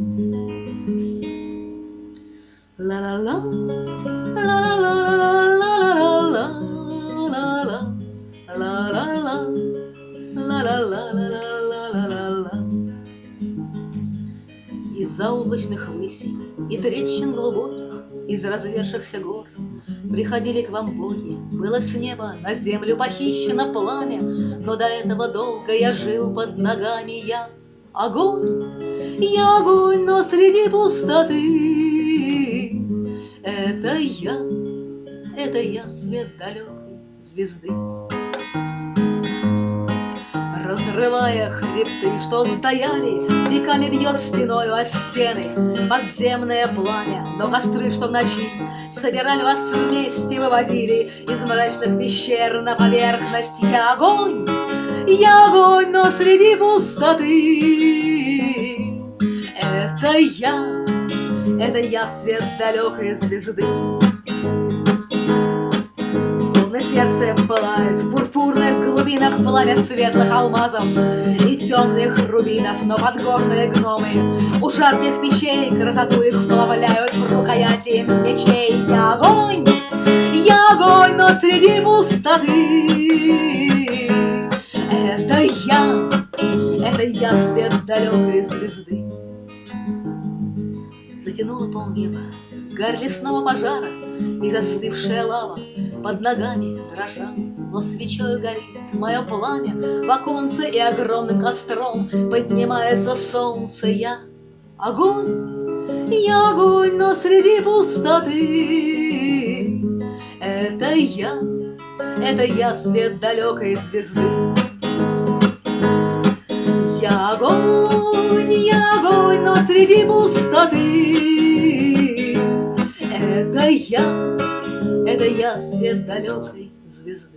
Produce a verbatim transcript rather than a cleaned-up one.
Ла-ла-ла, ла-ла-ла-ла-ла-ла-ла, ла-ла-ла, ла-ла-ла-ла-ла-ла-ла-ла. Из-за облачных высей и трещин глубоких, из развершихся гор приходили к вам боги. Было с неба на землю похищено пламя, но до этого долго я жил под ногами. Я огонь, я огонь, но среди пустоты. Это я, это я, свет далекой звезды. Разрывая хребты, что стояли, веками бьет стеною о стены подземное пламя. Но костры, что в ночи собирали вас вместе, выводили из мрачных пещер на поверхность. Я огонь, я огонь, но среди пустоты. Это я, это я, свет далекой звезды. Сердце пылает в пурпурных глубинах пламя светлых алмазов и темных рубинов, но подгорные гномы у жарких печей красоту их вплавляют в рукояти мечей. Я огонь, я огонь, но среди пустоты. Это я, это я, свет далекой звезды. Затянуло полнеба гарь лесного пожара, и застывшая лава под ногами дрожа, но свечою горит мое пламя в оконце, и огромным костром поднимается солнце. Я огонь, я огонь, но среди пустоты. Это я, это я, свет далекой звезды. Я огонь, я огонь, но среди пустоты. Это я, это я, свет далекой звезды.